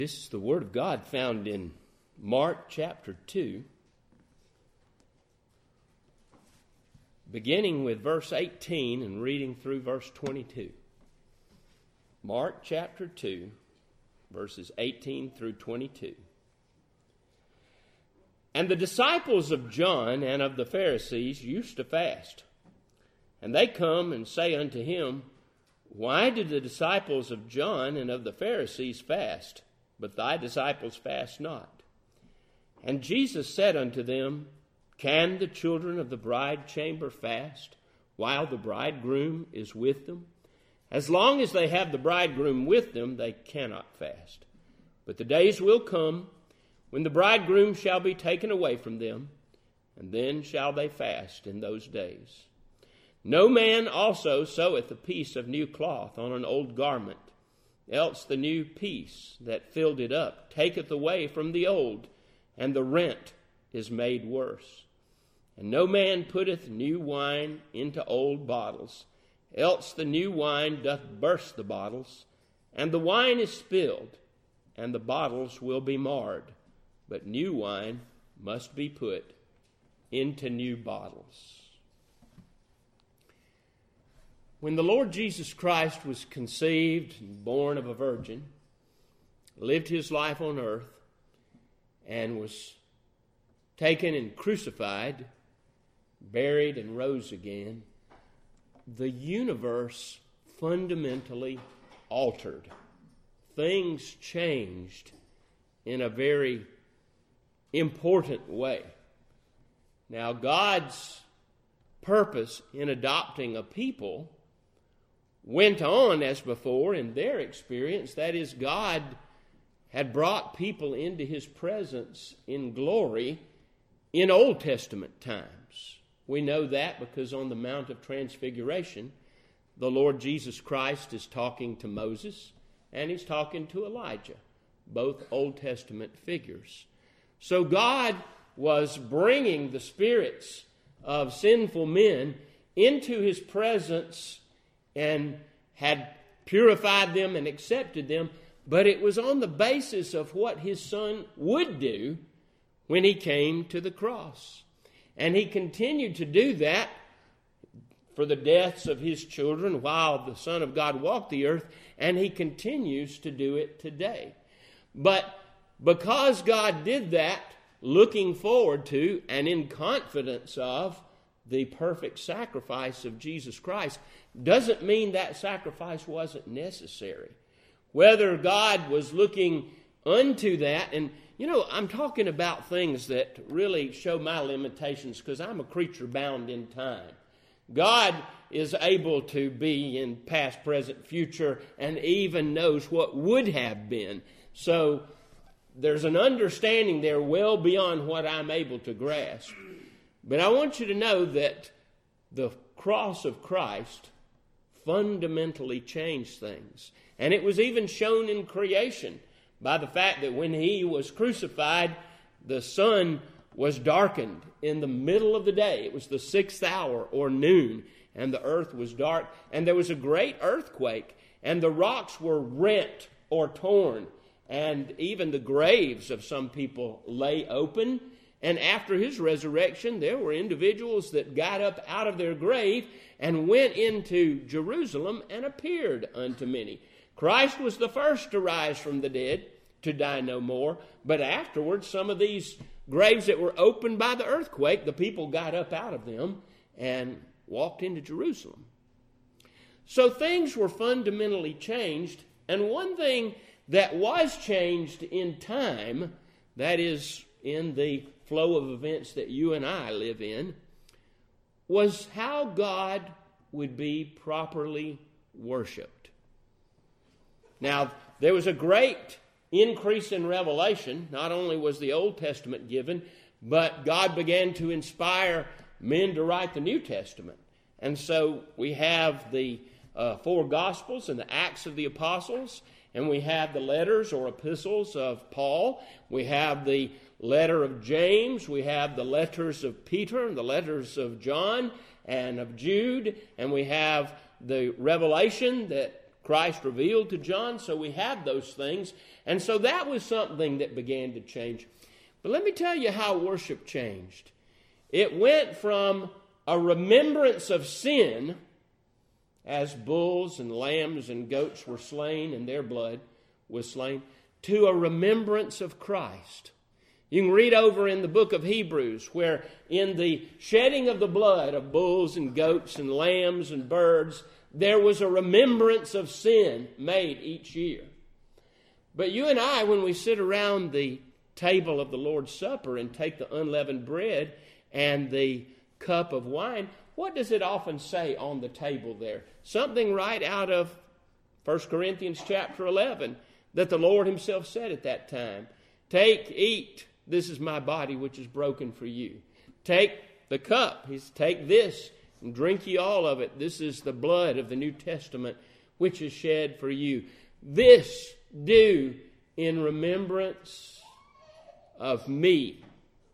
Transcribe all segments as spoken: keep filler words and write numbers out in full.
This is the Word of God found in Mark chapter two, beginning with verse eighteen and reading through verse twenty-two. Mark chapter two, verses eighteen through twenty-two. And the disciples of John and of the Pharisees used to fast. And they come and say unto him, Why did the disciples of John and of the Pharisees fast, but thy disciples fast not? And Jesus said unto them, Can the children of the bride chamber fast, while the bridegroom is with them? As long as they have the bridegroom with them, they cannot fast. But the days will come, when the bridegroom shall be taken away from them, and then shall they fast in those days. No man also seweth a piece of new cloth on an old garment, else the new piece that filled it up taketh away from the old, and the rent is made worse. And no man putteth new wine into old bottles, else the new wine doth burst the bottles, and the wine is spilled, and the bottles will be marred. But new wine must be put into new bottles. When the Lord Jesus Christ was conceived and born of a virgin, lived his life on earth, and was taken and crucified, buried and rose again, the universe fundamentally altered. Things changed in a very important way. Now, God's purpose in adopting a people went on as before in their experience. That is, God had brought people into his presence in glory in Old Testament times. We know that because on the Mount of Transfiguration, the Lord Jesus Christ is talking to Moses and he's talking to Elijah, both Old Testament figures. So God was bringing the spirits of sinful men into his presence and had purified them and accepted them, but it was on the basis of what his Son would do when he came to the cross. And he continued to do that for the deaths of his children while the Son of God walked the earth, and he continues to do it today. But because God did that, looking forward to and in confidence of the perfect sacrifice of Jesus Christ, doesn't mean that sacrifice wasn't necessary. Whether God was looking unto that, and you know, I'm talking about things that really show my limitations because I'm a creature bound in time. God is able to be in past, present, future, and even knows what would have been. So there's an understanding there well beyond what I'm able to grasp. But I want you to know that the cross of Christ fundamentally changed things. And it was even shown in creation by the fact that when he was crucified, the sun was darkened in the middle of the day. It was the sixth hour or noon, and the earth was dark. And there was a great earthquake, and the rocks were rent or torn. And even the graves of some people lay open. And after his resurrection, there were individuals that got up out of their grave and went into Jerusalem and appeared unto many. Christ was the first to rise from the dead, to die no more. But afterwards, some of these graves that were opened by the earthquake, the people got up out of them and walked into Jerusalem. So things were fundamentally changed. And one thing that was changed in time, that is in the flow of events that you and I live in, was how God would be properly worshiped. Now, there was a great increase in revelation. Not only was the Old Testament given, but God began to inspire men to write the New Testament. And so we have the uh, four Gospels and the Acts of the Apostles, and we have the letters or epistles of Paul. We have the letter of James. We have the letters of Peter and the letters of John and of Jude. And we have the revelation that Christ revealed to John, so we have those things. And so that was something that began to change. But let me tell you how worship changed. It went from a remembrance of sin, as bulls and lambs and goats were slain and their blood was slain, to a remembrance of Christ. You can read over in the book of Hebrews where in the shedding of the blood of bulls and goats and lambs and birds, there was a remembrance of sin made each year. But you and I, when we sit around the table of the Lord's Supper and take the unleavened bread and the cup of wine, what does it often say on the table there? Something right out of First Corinthians chapter eleven that the Lord himself said at that time. Take, eat, this is my body which is broken for you. Take the cup, he's take this and drink ye all of it. This is the blood of the New Testament which is shed for you. This do in remembrance of me.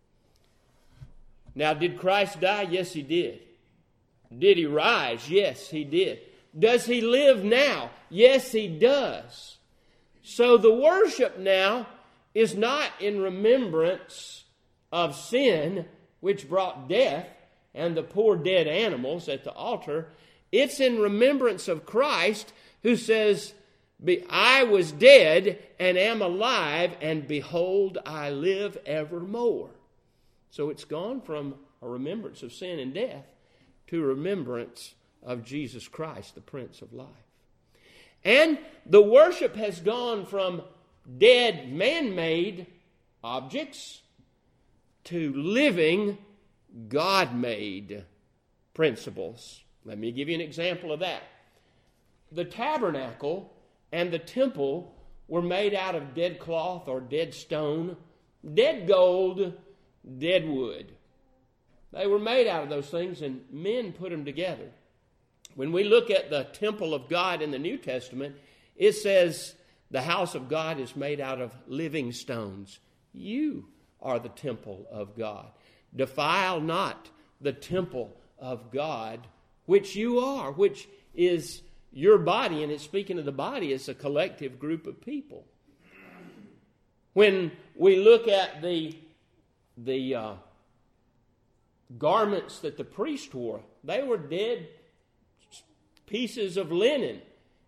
Now, did Christ die? Yes, he did. Did he rise? Yes, he did. Does he live now? Yes, he does. So the worship now is not in remembrance of sin, which brought death and the poor dead animals at the altar. It's in remembrance of Christ, who says, I was dead and am alive, and behold, I live evermore. So it's gone from a remembrance of sin and death to remembrance of Jesus Christ, the Prince of Life. And the worship has gone from dead man-made objects to living God-made principles. Let me give you an example of that. The tabernacle and the temple were made out of dead cloth or dead stone, dead gold, dead wood. They were made out of those things, and men put them together. When we look at the temple of God in the New Testament, it says the house of God is made out of living stones. You are the temple of God. Defile not the temple of God, which you are, which is your body. And it's speaking of the body as a collective group of people. When we look at the, the uh, garments that the priest wore, they were dead pieces of linen.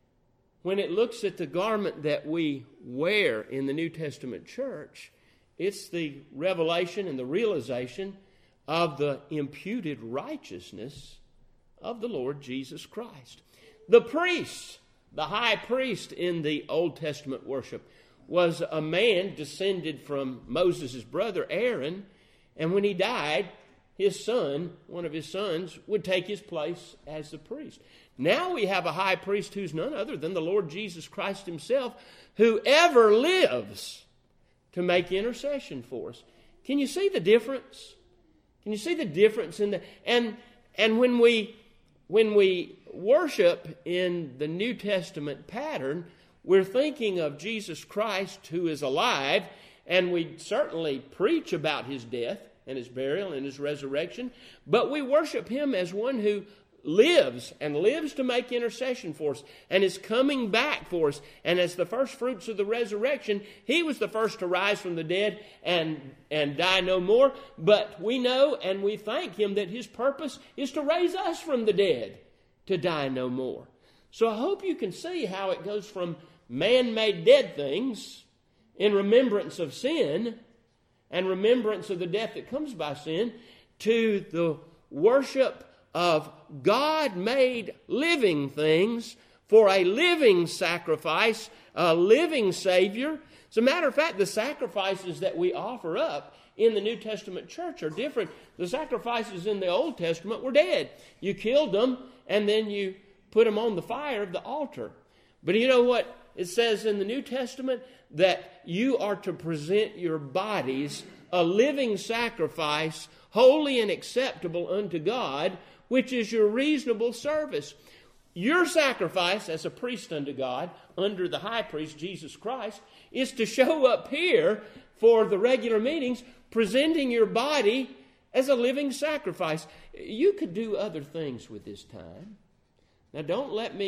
When it looks at the garment that we wear in the New Testament church, it's the revelation and the realization of the imputed righteousness of the Lord Jesus Christ. The priest, the high priest in the Old Testament worship, was a man descended from Moses' brother Aaron, and when he died, his son, one of his sons, would take his place as the priest. Now we have a high priest who's none other than the Lord Jesus Christ himself, who ever lives to make intercession for us. Can you see the difference? Can you see the difference in the and and when we when we worship in the New Testament pattern, we're thinking of Jesus Christ who is alive, and we certainly preach about his death and his burial and his resurrection, but we worship him as one who lives and lives to make intercession for us and is coming back for us. And as the first fruits of the resurrection, he was the first to rise from the dead and, and die no more. But we know and we thank him that his purpose is to raise us from the dead to die no more. So I hope you can see how it goes from man-made dead things in remembrance of sin and remembrance of the death that comes by sin to the worship of God-made living things for a living sacrifice, a living Savior. As a matter of fact, the sacrifices that we offer up in the New Testament church are different. The sacrifices in the Old Testament were dead. You killed them and then you put them on the fire of the altar. But you know what it says in the New Testament? That you are to present your bodies a living sacrifice, holy and acceptable unto God, which is your reasonable service. Your sacrifice as a priest unto God, under the high priest Jesus Christ, is to show up here for the regular meetings, presenting your body as a living sacrifice. You could do other things with this time. Now, don't let me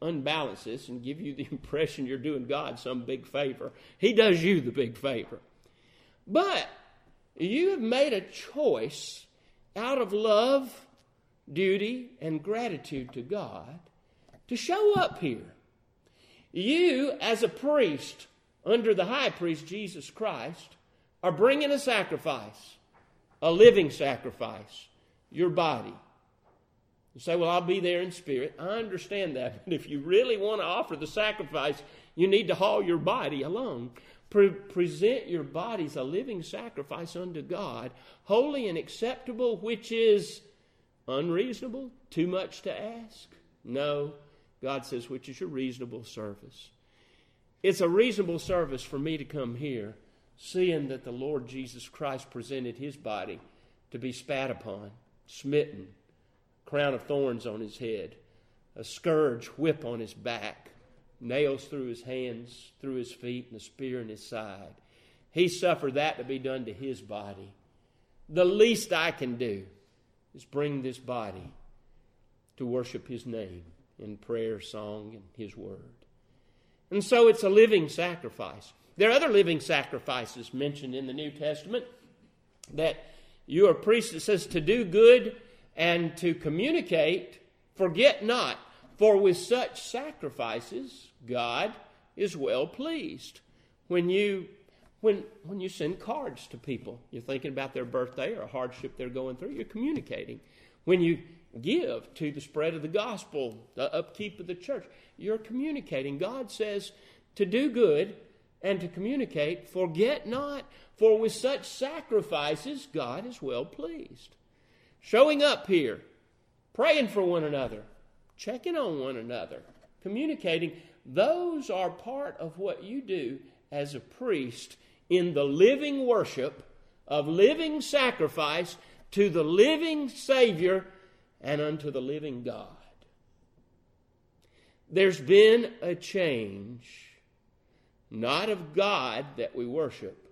unbalance this and give you the impression you're doing God some big favor. He does you the big favor. But you have made a choice out of love, duty, and gratitude to God to show up here. You, as a priest under the high priest Jesus Christ, are bringing a sacrifice, a living sacrifice, your body. You say, well, I'll be there in spirit. I understand that. But if you really want to offer the sacrifice, you need to haul your body along. Pre- present your bodies a living sacrifice unto God, holy and acceptable, which is unreasonable, too much to ask. No, God says, which is your reasonable service. It's a reasonable service for me to come here, seeing that the Lord Jesus Christ presented his body to be spat upon, smitten, crown of thorns on his head, a scourge whip on his back, nails through his hands, through his feet, and a spear in his side. He suffered that to be done to his body. The least I can do is bring this body to worship his name in prayer, song, and his word. And so it's a living sacrifice. There are other living sacrifices mentioned in the New Testament that you are a priest. It says to do good and to communicate, forget not, for with such sacrifices God is well pleased. When you when when you send cards to people, you're thinking about their birthday or a hardship they're going through, you're communicating. When you give to the spread of the gospel, the upkeep of the church, you're communicating. God says to do good and to communicate, forget not, for with such sacrifices God is well pleased. Showing up here, praying for one another, checking on one another, communicating, those are part of what you do as a priest in the living worship of living sacrifice to the living Savior and unto the living God. There's been a change, not of God that we worship,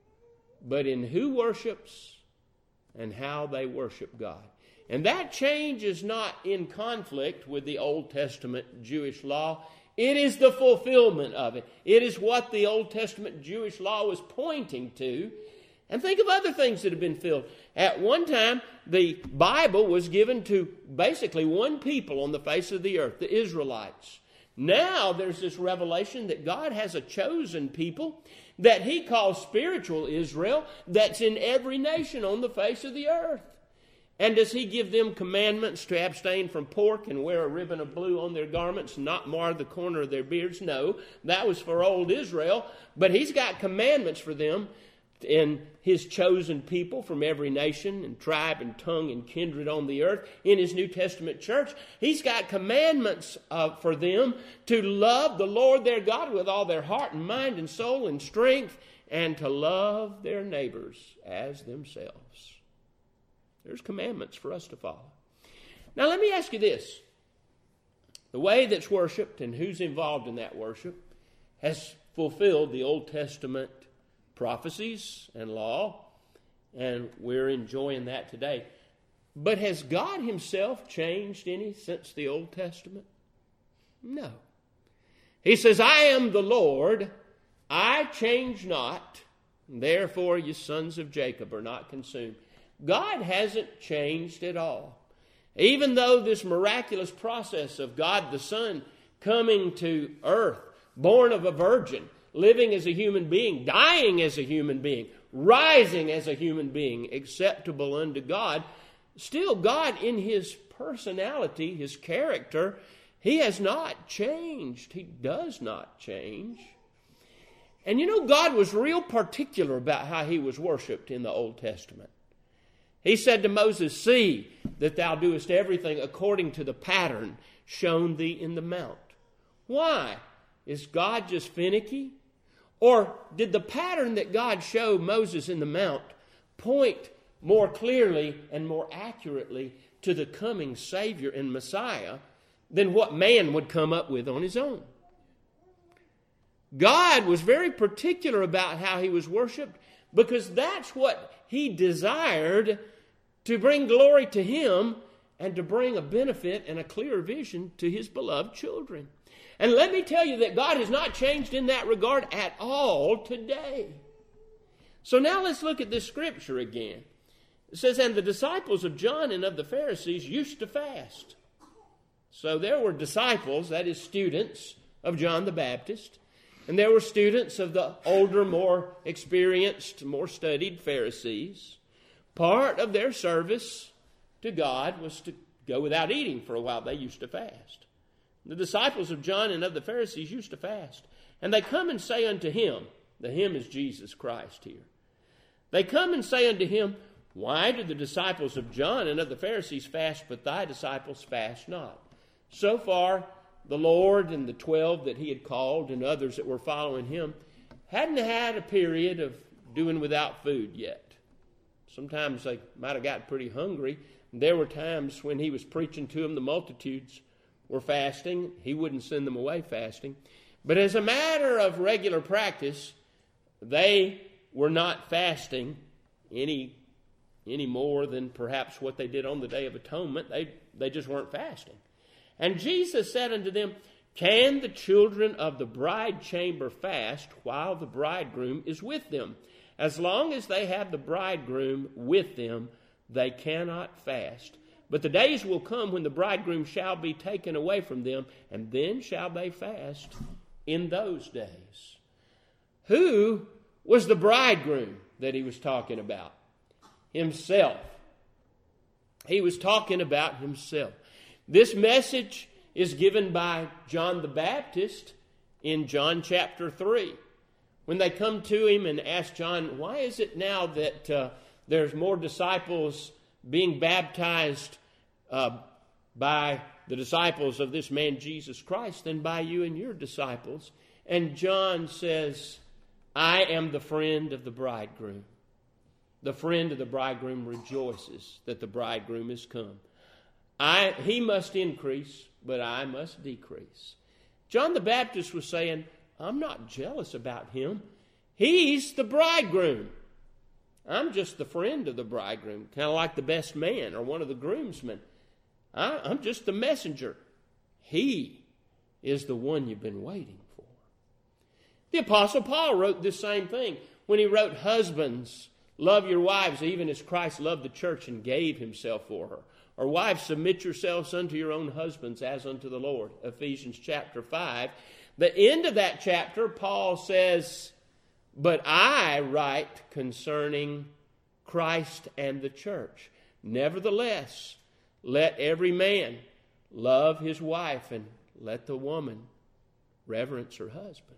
but in who worships and how they worship God. And that change is not in conflict with the Old Testament Jewish law. It is the fulfillment of it. It is what the Old Testament Jewish law was pointing to. And think of other things that have been filled. At one time, the Bible was given to basically one people on the face of the earth, the Israelites. Now there's this revelation that God has a chosen people that he calls spiritual Israel that's in every nation on the face of the earth. And does he give them commandments to abstain from pork and wear a ribbon of blue on their garments and not mar the corner of their beards? No, that was for old Israel. But he's got commandments for them and his chosen people from every nation and tribe and tongue and kindred on the earth. In his New Testament church, he's got commandments uh, for them to love the Lord their God with all their heart and mind and soul and strength, and to love their neighbors as themselves. There's commandments for us to follow. Now let me ask you this. The way that's worshipped and who's involved in that worship has fulfilled the Old Testament prophecies and law, and we're enjoying that today. But has God himself changed any since the Old Testament? No. He says, I am the Lord, I change not, therefore you sons of Jacob are not consumed. God hasn't changed at all. Even though this miraculous process of God the Son coming to earth, born of a virgin, living as a human being, dying as a human being, rising as a human being, acceptable unto God, still God in his personality, his character, he has not changed. He does not change. And you know, God was real particular about how he was worshipped in the Old Testament. He said to Moses, see that thou doest everything according to the pattern shown thee in the mount. Why? Is God just finicky? Or did the pattern that God showed Moses in the mount point more clearly and more accurately to the coming Savior and Messiah than what man would come up with on his own? God was very particular about how he was worshipped because that's what he desired, to bring glory to him and to bring a benefit and a clear vision to his beloved children. And let me tell you that God has not changed in that regard at all today. So now let's look at this scripture again. It says, and the disciples of John and of the Pharisees used to fast. So there were disciples, that is students, of John the Baptist. And there were students of the older, more experienced, more studied Pharisees. Part of their service to God was to go without eating for a while. They used to fast. The disciples of John and of the Pharisees used to fast. And they come and say unto him, the him is Jesus Christ here. They come and say unto him, why do the disciples of John and of the Pharisees fast, but thy disciples fast not? So far, the Lord and the twelve that he had called and others that were following him hadn't had a period of doing without food yet. Sometimes they might have got pretty hungry. There were times when he was preaching to them, the multitudes were fasting. He wouldn't send them away fasting. But as a matter of regular practice, they were not fasting any, any more than perhaps what they did on the Day of Atonement. They, they just weren't fasting. And Jesus said unto them, can the children of the bride chamber fast while the bridegroom is with them? As long as they have the bridegroom with them, they cannot fast. But the days will come when the bridegroom shall be taken away from them, and then shall they fast in those days. Who was the bridegroom that he was talking about? Himself. He was talking about himself. This message is given by John the Baptist in John chapter three. When they come to him and ask John, why is it now that uh, there's more disciples being baptized uh, by the disciples of this man Jesus Christ than by you and your disciples? And John says, I am the friend of the bridegroom. The friend of the bridegroom rejoices that the bridegroom is come. I, he must increase, but I must decrease. John the Baptist was saying, I'm not jealous about him. He's the bridegroom. I'm just the friend of the bridegroom, kind of like the best man or one of the groomsmen. I, I'm just the messenger. He is the one you've been waiting for. The Apostle Paul wrote this same thing when he wrote, husbands, love your wives even as Christ loved the church and gave himself for her. Or wives, submit yourselves unto your own husbands as unto the Lord. Ephesians chapter five. The end of that chapter, Paul says, but I write concerning Christ and the church. Nevertheless, let every man love his wife, and let the woman reverence her husband.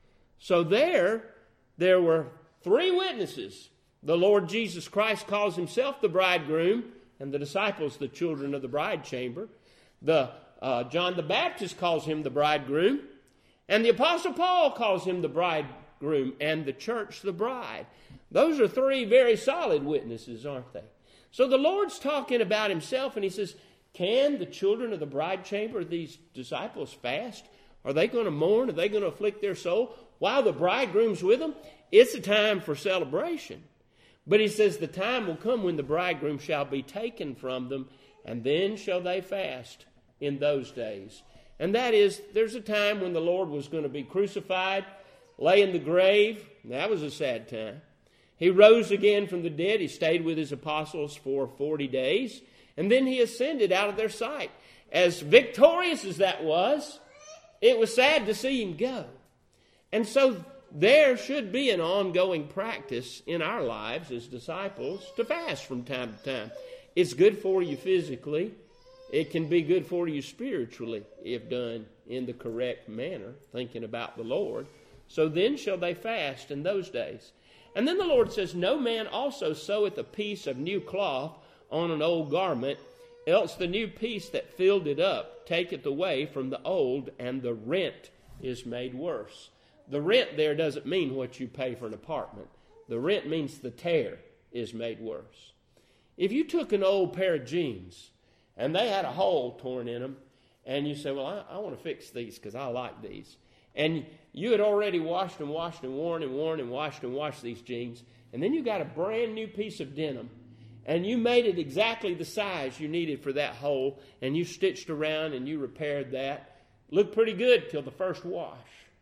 So there, there were three witnesses. The Lord Jesus Christ calls himself the bridegroom, and the disciples the children of the bride chamber. The uh, John the Baptist calls him the bridegroom, and the Apostle Paul calls him the bridegroom, and the church the bride. Those are three very solid witnesses, aren't they? So the Lord's talking about himself, and he says, can the children of the bride chamber, these disciples, fast? Are they going to mourn? Are they going to afflict their soul while the bridegroom's with them? It's a time for celebration. But he says the time will come when the bridegroom shall be taken from them, and then shall they fast in those days. And that is, there's a time when the Lord was going to be crucified, lay in the grave. That was a sad time. He rose again from the dead. He stayed with his apostles for forty days. And then he ascended out of their sight. As victorious as that was, it was sad to see him go. And so there should be an ongoing practice in our lives as disciples to fast from time to time. It's good for you physically. It can be good for you spiritually if done in the correct manner, thinking about the Lord. So then shall they fast in those days. And then the Lord says, no man also seweth a piece of new cloth on an old garment, else the new piece that filled it up taketh away from the old, and the rent is made worse. The rent there doesn't mean what you pay for an apartment. The rent means the tear is made worse. If you took an old pair of jeans and they had a hole torn in them, and you say, well, I, I want to fix these because I like these. And you had already washed and washed and worn and worn and washed and washed these jeans, and then you got a brand new piece of denim, and you made it exactly the size you needed for that hole, and you stitched around and you repaired that. look pretty good till the first wash.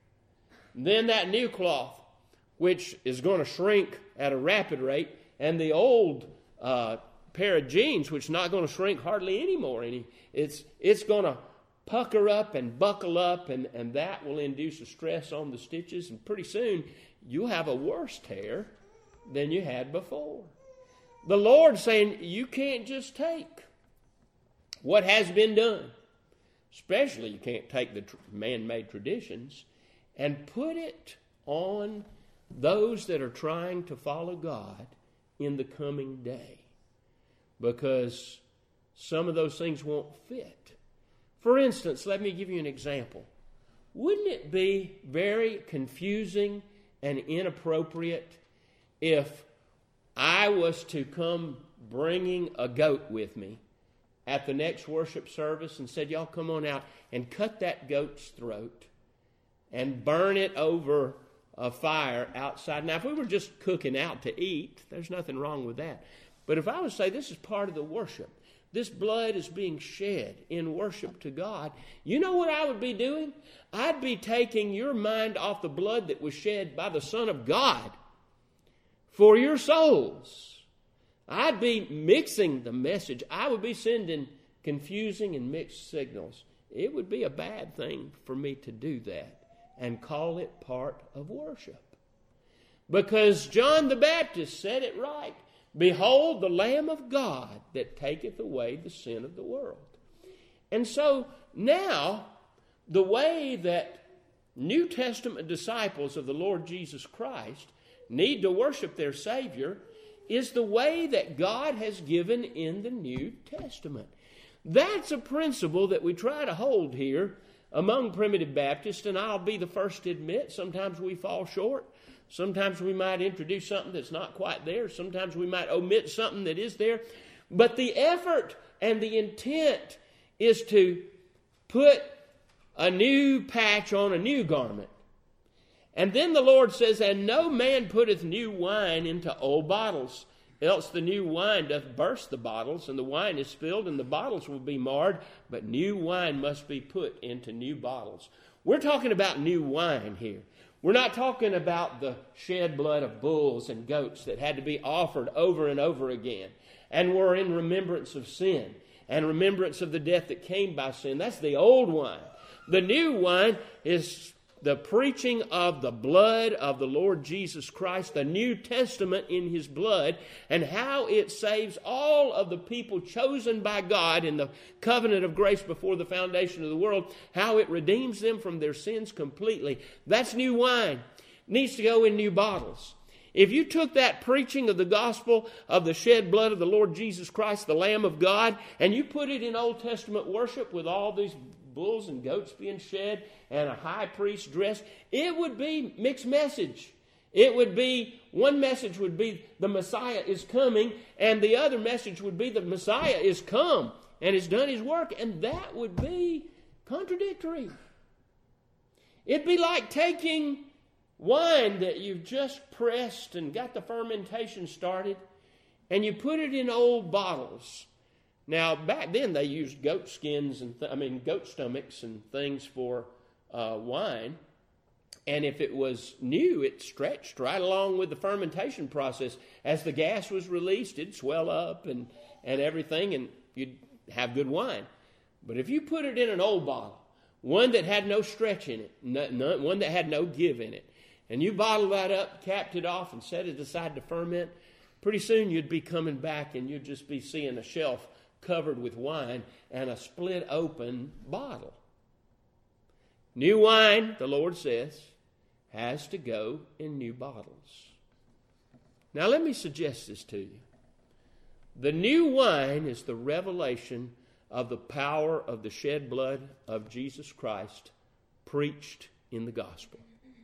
Then that new cloth, which is going to shrink at a rapid rate, and the old uh, pair of jeans, which is not going to shrink hardly anymore. Any, it's it's going to pucker up and buckle up, and, and that will induce a stress on the stitches, and pretty soon you'll have a worse tear than you had before. The Lord's saying you can't just take what has been done, especially you can't take the man-made traditions, and put it on those that are trying to follow God in the coming day, because some of those things won't fit. For instance, let me give you an example. Wouldn't it be very confusing and inappropriate if I was to come bringing a goat with me at the next worship service and said, y'all come on out and cut that goat's throat and burn it over a fire outside? Now, if we were just cooking out to eat, there's nothing wrong with that. But if I would say this is part of the worship, this blood is being shed in worship to God, you know what I would be doing? I'd be taking your mind off the blood that was shed by the Son of God for your souls. I'd be mixing the message. I would be sending confusing and mixed signals. It would be a bad thing for me to do that and call it part of worship. Because John the Baptist said it right. Behold, the Lamb of God that taketh away the sin of the world. And so now, the way that New Testament disciples of the Lord Jesus Christ need to worship their Savior is the way that God has given in the New Testament. That's a principle that we try to hold here among primitive Baptists, and I'll be the first to admit sometimes we fall short. Sometimes we might introduce something that's not quite there. Sometimes we might omit something that is there. But the effort and the intent is to put a new patch on a new garment. And then the Lord says, and no man putteth new wine into old bottles, else the new wine doth burst the bottles, and the wine is spilled, and the bottles will be marred. But new wine must be put into new bottles. We're talking about new wine here. We're not talking about the shed blood of bulls and goats that had to be offered over and over again and were in remembrance of sin and remembrance of the death that came by sin. That's the old wine. The new wine is the preaching of the blood of the Lord Jesus Christ, the New Testament in His blood, and how it saves all of the people chosen by God in the covenant of grace before the foundation of the world, how it redeems them from their sins completely. That's new wine. It needs to go in new bottles. If you took that preaching of the gospel of the shed blood of the Lord Jesus Christ, the Lamb of God, and you put it in Old Testament worship with all these bulls and goats being shed and a high priest dressed, it would be mixed message. It would be, one message would be the Messiah is coming, and the other message would be the Messiah is come and has done His work, and that would be contradictory. It'd be like taking wine that you've just pressed and got the fermentation started, and you put it in old bottles. Now, back then they used goat skins and th- I mean goat stomachs and things for uh, wine, and if it was new, it stretched right along with the fermentation process. As the gas was released, it'd swell up and and everything, and you'd have good wine. But if you put it in an old bottle, one that had no stretch in it, no, no, one that had no give in it, and you bottled that up, capped it off, and set it aside to ferment, pretty soon you'd be coming back and you'd just be seeing a shelf covered with wine and a split open bottle. New wine, the Lord says, has to go in new bottles. Now let me suggest this to you. The new wine is the revelation of the power of the shed blood of Jesus Christ preached in the gospel.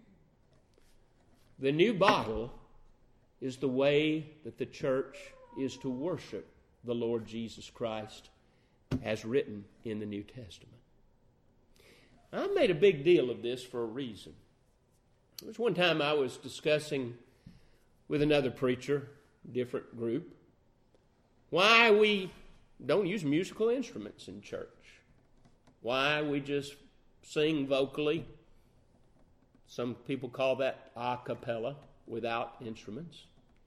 The new bottle is the way that the church is to worship the Lord Jesus Christ as written in the New Testament. I made a big deal of this for a reason. There was one time I was discussing with another preacher, different group, why we don't use musical instruments in church. Why we just sing vocally. Some people call that a cappella, without instruments.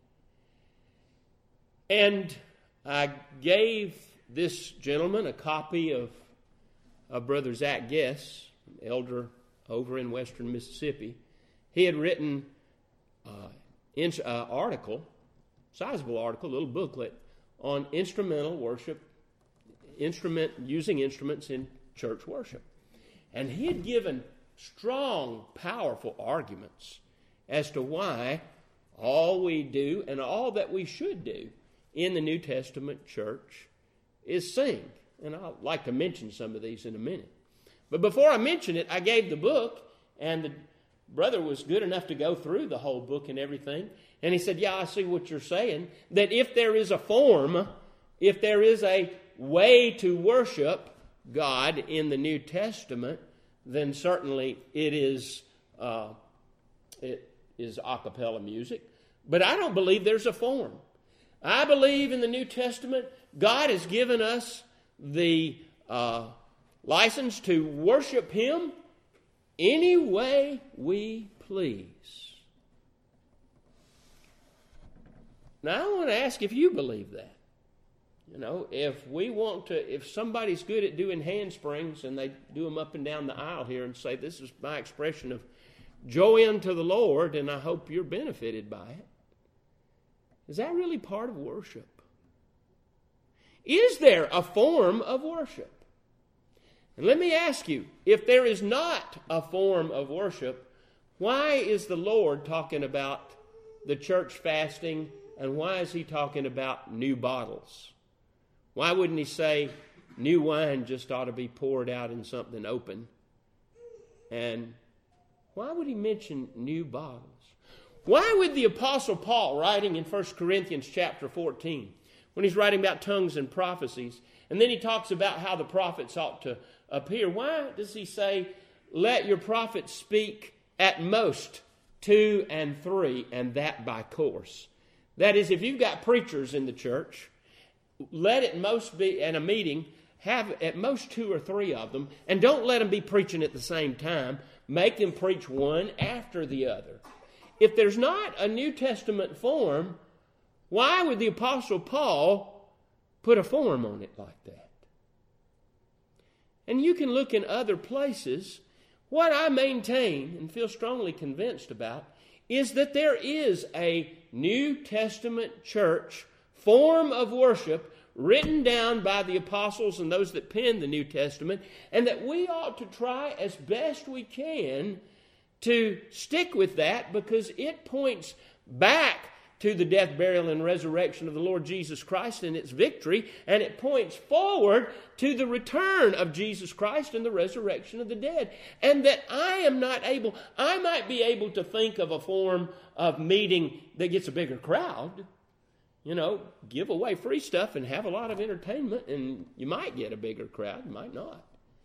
And I gave this gentleman a copy of, of Brother Zach Guess, an elder over in western Mississippi. He had written an uh, uh, article, sizable article, a little booklet, on instrumental worship, instrument using instruments in church worship. And he had given strong, powerful arguments as to why all we do and all that we should do in the New Testament church is sing. And I'd like to mention some of these in a minute. But before I mention it, I gave the book, and the brother was good enough to go through the whole book and everything. And he said, yeah, I see what you're saying, that if there is a form, if there is a way to worship God in the New Testament, then certainly it is uh, it is a cappella music. But I don't believe there's a form. I believe in the New Testament, God has given us the uh, license to worship Him any way we please. Now, I want to ask if you believe that. You know, if we want to, if somebody's good at doing handsprings and they do them up and down the aisle here and say, this is my expression of joy unto the Lord, and I hope you're benefited by it. Is that really part of worship? Is there a form of worship? And let me ask you, if there is not a form of worship, why is the Lord talking about the church fasting, and why is He talking about new bottles? Why wouldn't He say new wine just ought to be poured out in something open? And why would He mention new bottles? Why would the Apostle Paul, writing in First Corinthians chapter fourteen, when he's writing about tongues and prophecies, and then he talks about how the prophets ought to appear, why does he say, let your prophets speak at most two and three, and that by course? That is, if you've got preachers in the church, let it most be, in a meeting, have at most two or three of them, and don't let them be preaching at the same time. Make them preach one after the other. If there's not a New Testament form, why would the Apostle Paul put a form on it like that? And you can look in other places. What I maintain and feel strongly convinced about is that there is a New Testament church form of worship written down by the apostles and those that penned the New Testament, and that we ought to try as best we can to stick with that, because it points back to the death, burial, and resurrection of the Lord Jesus Christ and its victory, and it points forward to the return of Jesus Christ and the resurrection of the dead. And that I am not able, I might be able to think of a form of meeting that gets a bigger crowd. You know, give away free stuff and have a lot of entertainment, and you might get a bigger crowd, you might not.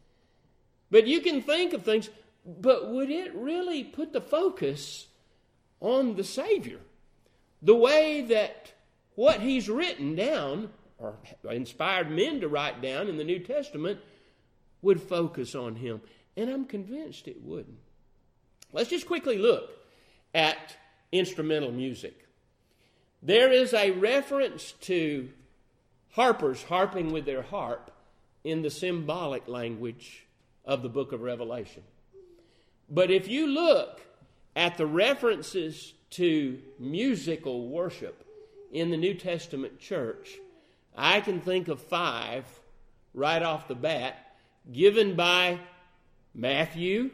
But you can think of things, but would it really put the focus on the Savior? The way that what He's written down, or inspired men to write down in the New Testament, would focus on Him. And I'm convinced it wouldn't. Let's just quickly look at instrumental music. There is a reference to harpers harping with their harp in the symbolic language of the book of Revelation. But if you look at the references to musical worship in the New Testament church, I can think of five right off the bat, given by Matthew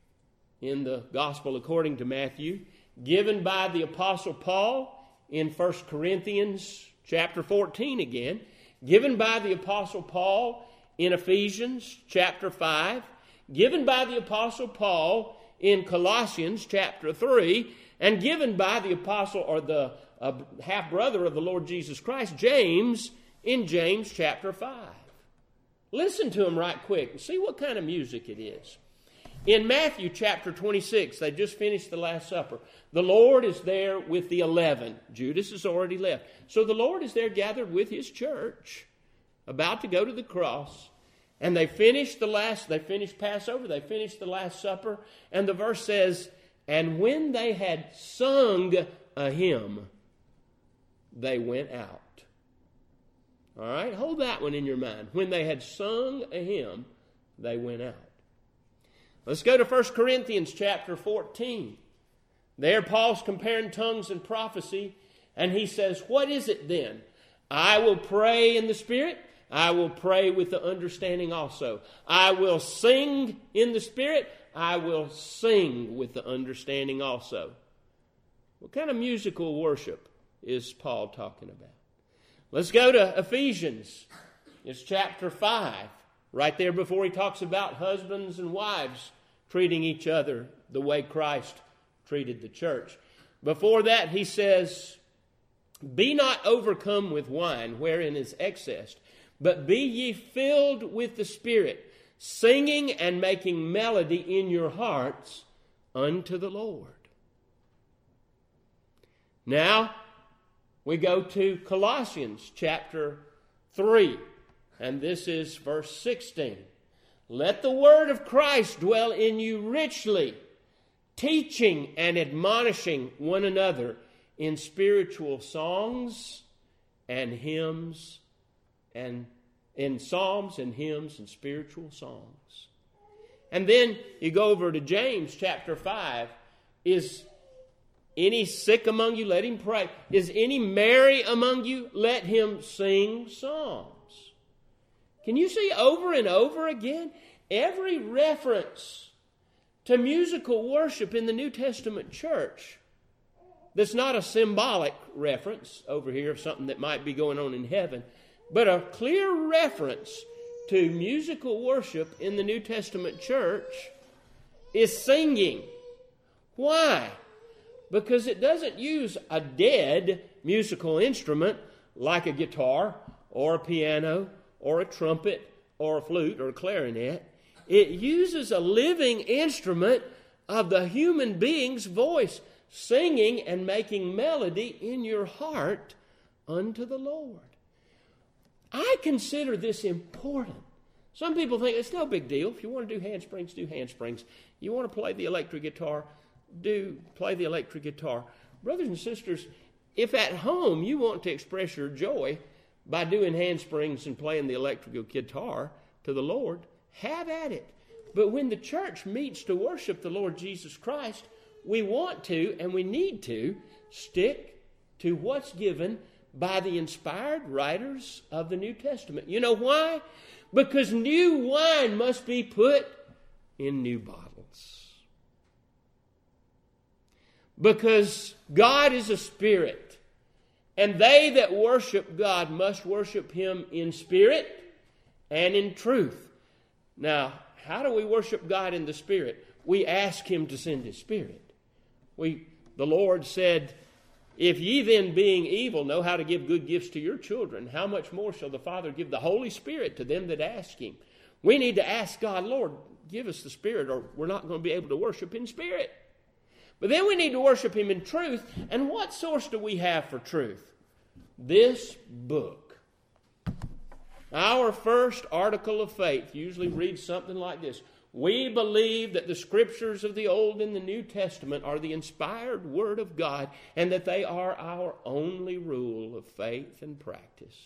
in the Gospel according to Matthew, given by the Apostle Paul in First Corinthians chapter fourteen again, given by the Apostle Paul in Ephesians chapter five, given by the Apostle Paul in Colossians chapter three, and given by the apostle or the uh, half-brother of the Lord Jesus Christ, James, in James chapter five. Listen to them right quick and see what kind of music it is. In Matthew chapter twenty-six, they just finished the Last Supper. The Lord is there with the eleven. Judas has already left. So the Lord is there gathered with His church, about to go to the cross. And they finished the last, they finished Passover, they finished the Last Supper, and the verse says, and when they had sung a hymn, they went out. All right, hold that one in your mind. When they had sung a hymn, they went out. Let's go to First Corinthians chapter fourteen. There Paul's comparing tongues and prophecy, and he says, what is it then? I will pray in the Spirit, I will pray with the understanding also. I will sing in the Spirit, I will sing with the understanding also. What kind of musical worship is Paul talking about? Let's go to Ephesians. It's chapter five. Right there before he talks about husbands and wives treating each other the way Christ treated the church. Before that, he says, be not overcome with wine, wherein is excess, but be ye filled with the Spirit, singing and making melody in your hearts unto the Lord. Now, we go to Colossians chapter three, and this is verse sixteen. Let the word of Christ dwell in you richly, teaching and admonishing one another in spiritual songs and hymns and in psalms and hymns and spiritual songs. And then you go over to James chapter five. Is any sick among you? Let him pray. Is any merry among you? Let him sing psalms. Can you see over and over again every reference to musical worship in the New Testament church that's not a symbolic reference over here of something that might be going on in heaven, but a clear reference to musical worship in the New Testament church is singing. Why? Because it doesn't use a dead musical instrument like a guitar or a piano or a trumpet or a flute or a clarinet. It uses a living instrument of the human being's voice, singing and making melody in your heart unto the Lord. I consider this important. Some people think it's no big deal. If you want to do handsprings, do handsprings. You want to play the electric guitar, do play the electric guitar. Brothers and sisters, if at home you want to express your joy by doing handsprings and playing the electrical guitar to the Lord, have at it. But when the church meets to worship the Lord Jesus Christ, we want to and we need to stick to what's given by the inspired writers of the New Testament. You know why? Because new wine must be put in new bottles. Because God is a spirit, and they that worship God must worship Him in spirit and in truth. Now, how do we worship God in the Spirit? We ask Him to send His Spirit. We, the Lord said, if ye then, being evil, know how to give good gifts to your children, how much more shall the Father give the Holy Spirit to them that ask Him? We need to ask God, Lord, give us the Spirit, or we're not going to be able to worship in spirit. But then we need to worship Him in truth. And what source do we have for truth? This book. Our first article of faith usually reads something like this. We believe that the Scriptures of the Old and the New Testament are the inspired Word of God, and that they are our only rule of faith and practice.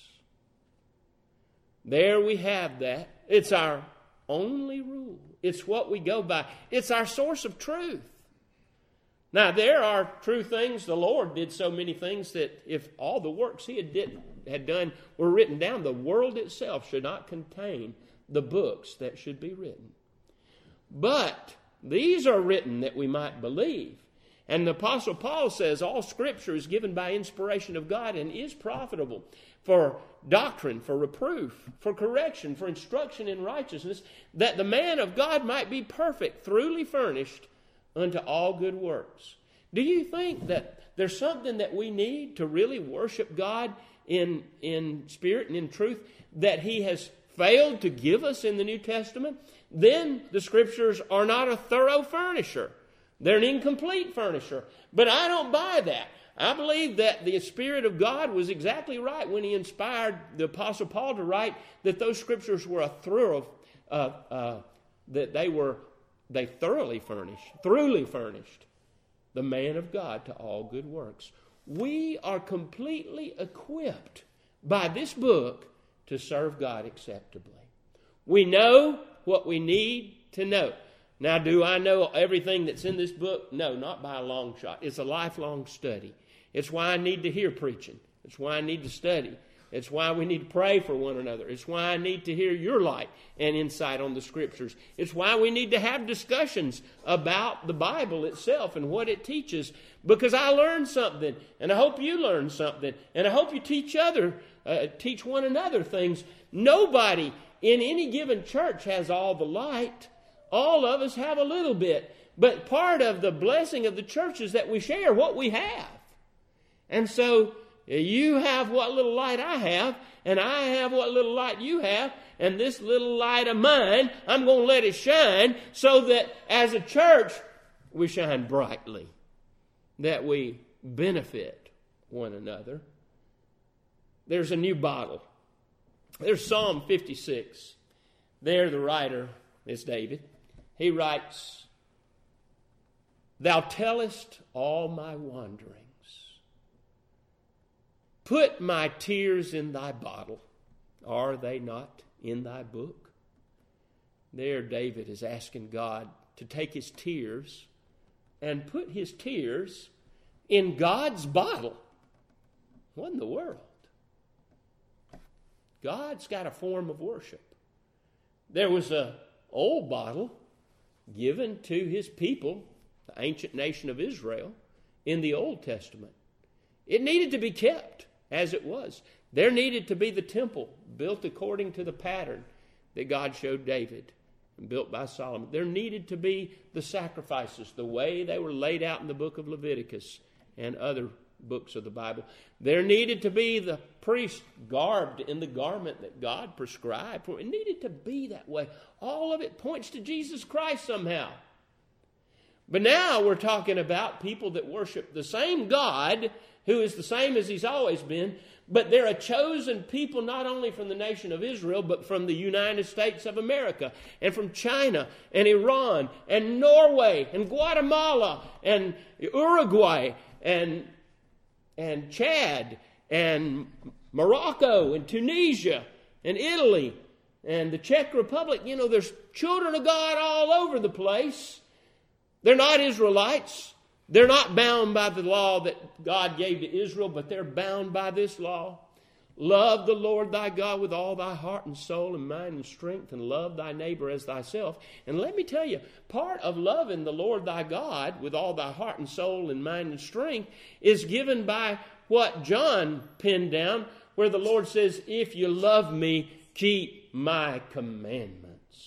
There we have that. It's our only rule. It's what we go by. It's our source of truth. Now, there are true things. The Lord did so many things that if all the works He had, did, had done were written down, the world itself should not contain the books that should be written. But these are written that we might believe. And the Apostle Paul says all Scripture is given by inspiration of God and is profitable for doctrine, for reproof, for correction, for instruction in righteousness, that the man of God might be perfect, thoroughly furnished unto all good works. Do you think that there's something that we need to really worship God in, in spirit and in truth that He has failed to give us in the New Testament? Then the Scriptures are not a thorough furnisher. They're an incomplete furnisher. But I don't buy that. I believe that the Spirit of God was exactly right when He inspired the Apostle Paul to write that those Scriptures were a thorough, uh, uh, that they were, they thoroughly furnished, thoroughly furnished the man of God to all good works. We are completely equipped by this book to serve God acceptably. We know what we need to know. Now, do I know everything that's in this book? No, not by a long shot. It's a lifelong study. It's why I need to hear preaching. It's why I need to study. It's why we need to pray for one another. It's why I need to hear your light and insight on the Scriptures. It's why we need to have discussions about the Bible itself and what it teaches, because I learned something, and I hope you learn something, and I hope you teach other, uh, teach one another things. Nobody in any given church has all the light. All of us have a little bit. But part of the blessing of the church is that we share what we have. And so you have what little light I have, and I have what little light you have, and this little light of mine, I'm going to let it shine so that as a church, we shine brightly, that we benefit one another. There's a new bottle. There's Psalm fifty-six. There the writer is David. He writes, "Thou tellest all my wanderings. Put my tears in thy bottle. Are they not in thy book?" There David is asking God to take his tears and put his tears in God's bottle. What in the world? God's got a form of worship. There was an old bottle given to his people, the ancient nation of Israel, in the Old Testament. It needed to be kept as it was. There needed to be the temple built according to the pattern that God showed David and built by Solomon. There needed to be the sacrifices, the way they were laid out in the book of Leviticus and other books of the Bible. There needed to be the priest garbed in the garment that God prescribed for. It needed to be that way. All of it points to Jesus Christ somehow. But now we're talking about people that worship the same God, who is the same as he's always been, but they're a chosen people not only from the nation of Israel, but from the United States of America, and from China, and Iran, and Norway, and Guatemala, and Uruguay, and, and Chad, and Morocco, and Tunisia, and Italy, and the Czech Republic. You know, there's children of God all over the place. They're not Israelites. They're not bound by the law that God gave to Israel, but they're bound by this law. Love the Lord thy God with all thy heart and soul and mind and strength, and love thy neighbor as thyself. And let me tell you, part of loving the Lord thy God with all thy heart and soul and mind and strength is given by what John penned down, where the Lord says, "If you love me, keep my commandments."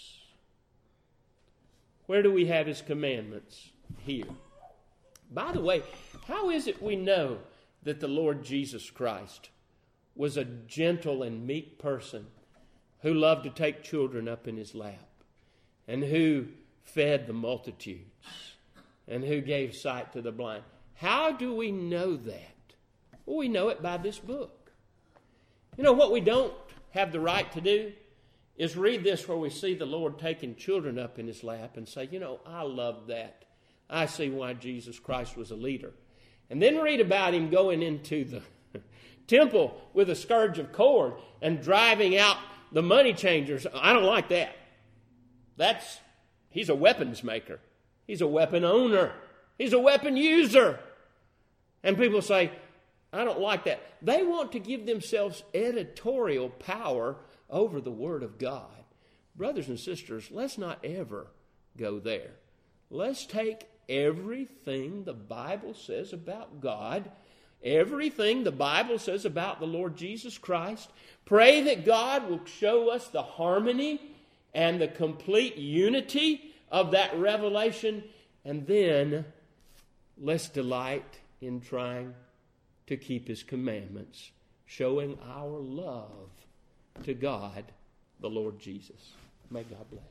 Where do we have his commandments? Here. By the way, how is it we know that the Lord Jesus Christ was a gentle and meek person who loved to take children up in his lap, and who fed the multitudes, and who gave sight to the blind? How do we know that? Well, we know it by this book. You know what we don't have the right to do is read this where we see the Lord taking children up in his lap and say, you know, I love that. I see why Jesus Christ was a leader. And then read about him going into the temple with a scourge of cord and driving out the money changers. I don't like that. That's, he's a weapons maker. He's a weapon owner. He's a weapon user. And people say, I don't like that. They want to give themselves editorial power over the Word of God. Brothers and sisters, let's not ever go there. Let's take everything the Bible says about God, everything the Bible says about the Lord Jesus Christ, pray that God will show us the harmony and the complete unity of that revelation, and then let's delight in trying to keep his commandments, showing our love to God, the Lord Jesus. May God bless.